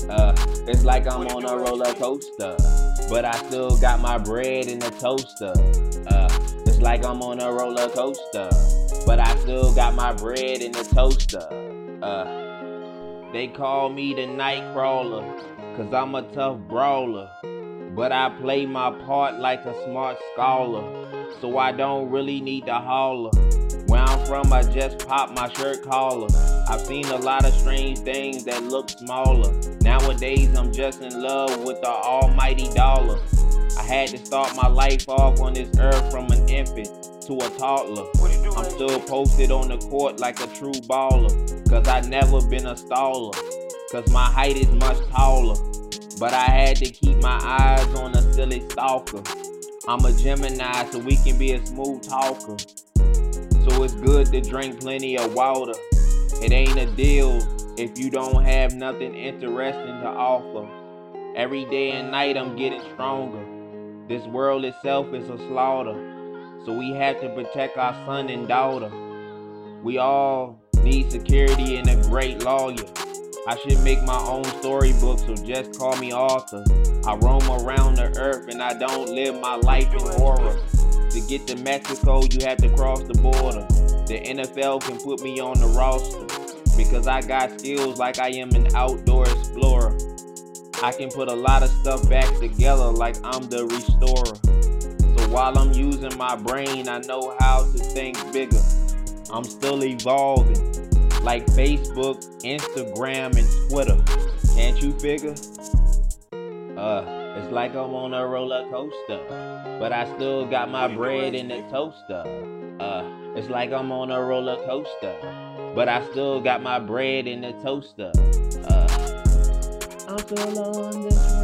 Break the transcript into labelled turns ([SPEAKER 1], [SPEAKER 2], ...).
[SPEAKER 1] It's like I'm on a roller coaster, but I still got my bread in the toaster. It's like I'm on a roller coaster, but I still got my bread in the toaster. They call me the night crawler, cause I'm a tough brawler. But I play my part like a smart scholar, so I don't really need to holler. Where I'm from, I just pop my shirt collar. I've seen a lot of strange things that look smaller. Nowadays, I'm just in love with the almighty dollar. I had to start my life off on this earth from an infant to a toddler. I'm still posted on the court like a true baller, cause I never been a staller, cause my height is much taller. But I had to keep my eyes on a silly stalker. I'm a Gemini, so we can be a smooth talker. So it's good to drink plenty of water. It ain't a deal if you don't have nothing interesting to offer. Every day and night I'm getting stronger. This world itself is a slaughter, so we have to protect our son and daughter. We all need security and a great lawyer. I should make my own storybook, so just call me author. I roam around the earth and I don't live my life in horror. To get to Mexico, you have to cross the border. The NFL can put me on the roster, because I got skills like I am an outdoor explorer. I can put a lot of stuff back together like I'm the restorer. So while I'm using my brain, I know how to think bigger. I'm still evolving, like Facebook, Instagram, and Twitter. Can't you figure? It's like I'm on a roller coaster, but I still got my bread in the toaster. It's like I'm on a roller coaster, but I still got my bread in the toaster. I'm still on this